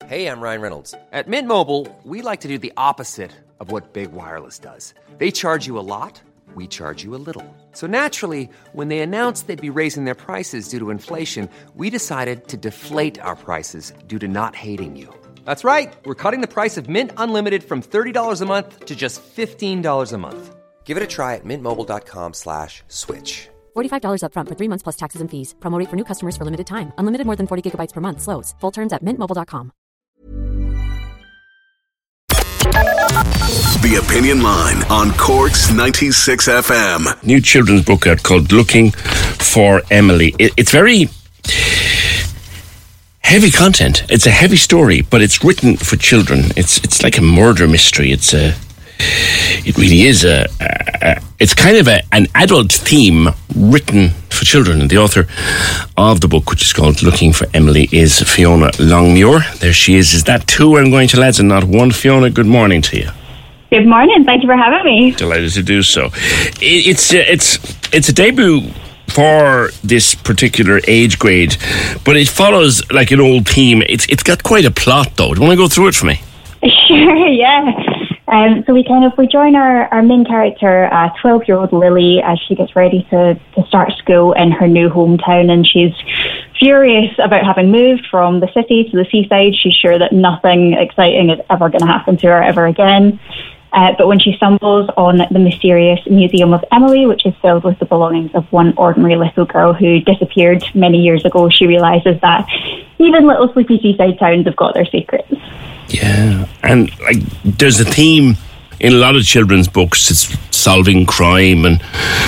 Hey, I'm Ryan Reynolds. At Mint Mobile, we like to do the opposite of what Big Wireless does. They charge you a lot, we charge you a little. So naturally, when they announced they'd be raising their prices due to inflation, we decided to deflate our prices due to not hating you. That's right. We're cutting the price of Mint Unlimited from $30 a month to just $15 a month. Give it a try at mintmobile.com/switch. $45 up front for 3 months plus taxes and fees. Promo rate for new customers for limited time. Unlimited more than 40 gigabytes per month. Slows full terms at mintmobile.com. The Opinion Line on Cork's 96 FM. New children's book out called Looking for Emily. It's very heavy content. It's a heavy story, but it's written for children. It's like a murder mystery. It really is it's kind of an adult theme written for children. And the author of the book, which is called Looking for Emily, is Fiona Longmuir. There she is. Is that two I'm going to, lads, and not one? Fiona, good morning to you. Good morning. Thank you for having me. Delighted to do so. It's a debut for this particular age grade, but it follows like an old theme. It's got quite a plot, though. Do you want to go through it for me? Sure, yeah. So we join our main character, 12-year-old Lily, as she gets ready to start school in her new hometown, and she's furious about having moved from the city to the seaside. She's sure that nothing exciting is ever going to happen to her ever again. But when she stumbles on the mysterious Museum of Emily, which is filled with the belongings of one ordinary little girl who disappeared many years ago, she realises that even little sleepy seaside towns have got their secrets. Yeah, and like there's a theme in a lot of children's books. It's solving crime and,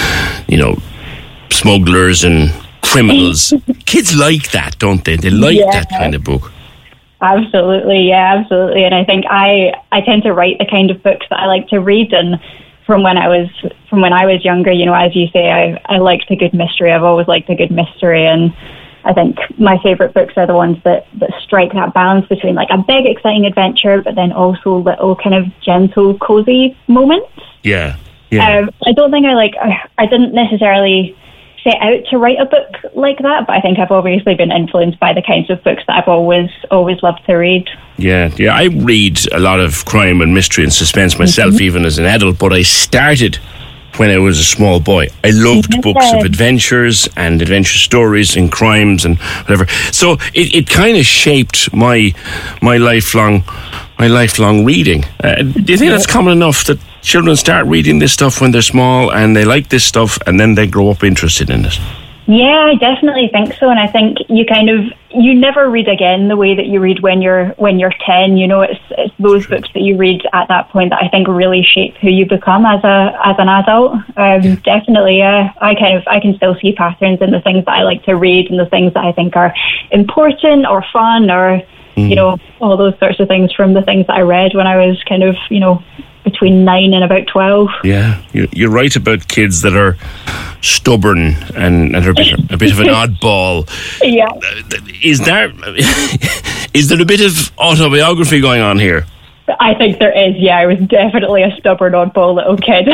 you know, smugglers and criminals. Kids like that, don't they? They like that kind of book. Absolutely, yeah, absolutely. And I think I tend to write the kind of books that I like to read, and from when I was younger, you know, as you say, I liked a good mystery. I've always liked a good mystery, and I think my favourite books are the ones that strike that balance between like a big, exciting adventure, but then also little kind of gentle, cosy moments. Yeah. I don't think I didn't necessarily set out to write a book like that, but I think I've obviously been influenced by the kinds of books that I've always loved to read. Yeah. I read a lot of crime and mystery and suspense myself, even as an adult, but I started when I was a small boy. I loved books of adventures and adventure stories and crimes and whatever. So it kind of shaped my lifelong reading. Do you think that's common enough that children start reading this stuff when they're small and they like this stuff and then they grow up interested in it? Yeah, I definitely think so. And I think you never read again the way that you read when you're 10. You know, it's those books that you read at that point that I think really shape who you become as an adult. Definitely, yeah. I can still see patterns in the things that I like to read and the things that I think are important or fun or, you know, all those sorts of things from the things that I read when I was kind of, you know, between 9 and about 12. Yeah, you're right about kids that are stubborn and are a bit of an oddball. Yeah. Is there a bit of autobiography going on here? I think there is, yeah. I was definitely a stubborn oddball little kid.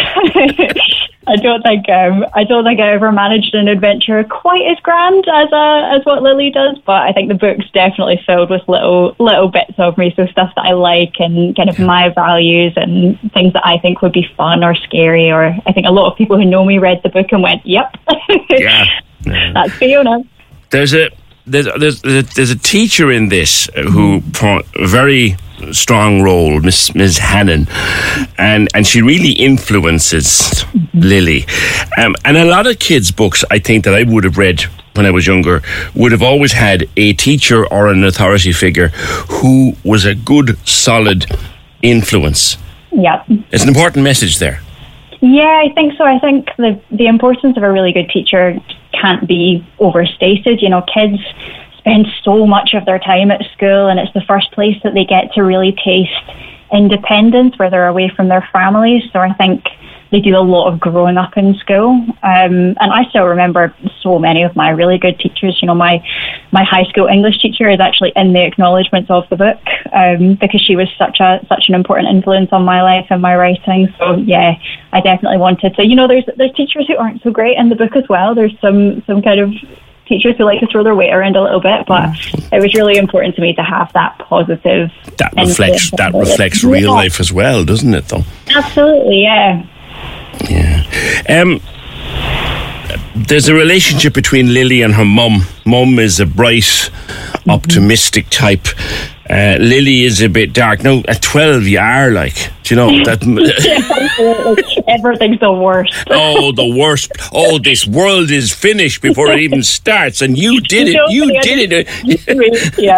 I don't think I ever managed an adventure quite as grand as what Lily does, but I think the book's definitely filled with little bits of me, so stuff that I like and kind of my values and things that I think would be fun or scary, or I think a lot of people who know me read the book and went, yep. Yeah. That's Fiona. There's a teacher in this who a very strong role, Miss Hannon, and she really influences Lily. And a lot of kids' books, I think, that I would have read when I was younger, would have always had a teacher or an authority figure who was a good, solid influence. Yeah. It's an important message there. Yeah, I think so. I think the importance of a really good teacher can't be overstated. You know, kids spend so much of their time at school, and it's the first place that they get to really taste independence where they're away from their families. So I think they do a lot of growing up in school. And I still remember so many of my really good teachers. You know, my high school English teacher is actually in the acknowledgements of the book because she was such an important influence on my life and my writing. So yeah, I definitely wanted to. You know, there's teachers who aren't so great in the book as well. There's some kind of teachers who like to throw their weight around a little bit, but it was really important to me to have that positive. That reflects real life as well, doesn't it? Though. Absolutely, yeah. Yeah. There's a relationship between Lily and her mum. Mum is a bright, optimistic type. Lily is a bit dark. Now, at 12, you are like, do you know that? Everything's the worst. Oh, the worst. Oh, this world is finished before it even starts, and you did it. You did it. Yeah.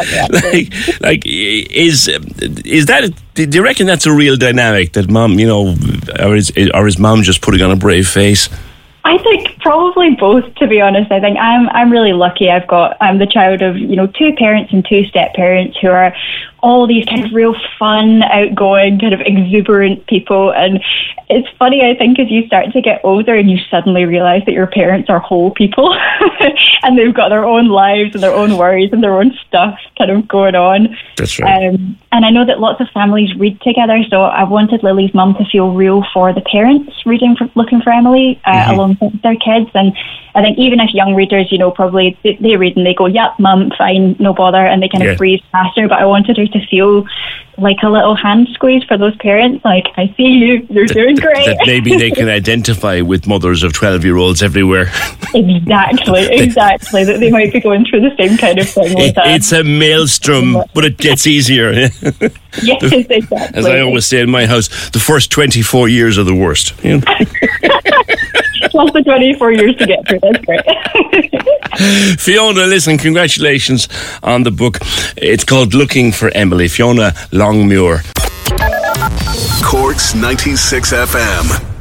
Is that? Do you reckon that's a real dynamic that mum, you know, or is mum just putting on a brave face? I think probably both, to be honest. I think I'm really lucky. I'm the child of, you know, 2 parents and 2 step parents who are all these kind of real fun, outgoing, kind of exuberant people. And it's funny, I think, as you start to get older and you suddenly realise that your parents are whole people and they've got their own lives and their own worries and their own stuff kind of going on. That's right. And I know that lots of families read together, so I wanted Lily's mum to feel real for the parents looking for Emily alongside their kids. And I think even if young readers, you know, probably they read and they go, yep, mum, fine, no bother, and they kind of breeze past her, but I wanted her to feel like a little hand squeeze for those parents, like, I see you, you're doing great. That maybe they can identify with mothers of 12-year-olds everywhere. Exactly, that they might be going through the same kind of thing with us. It's a maelstrom, but it gets easier. Yes, exactly. As I always say in my house, the first 24 years are the worst. You know? Plus the 24 years to get through, that's great. Fiona, listen, congratulations on the book. It's called Looking for Emily. Fiona Longmuir. Cork's 96 FM.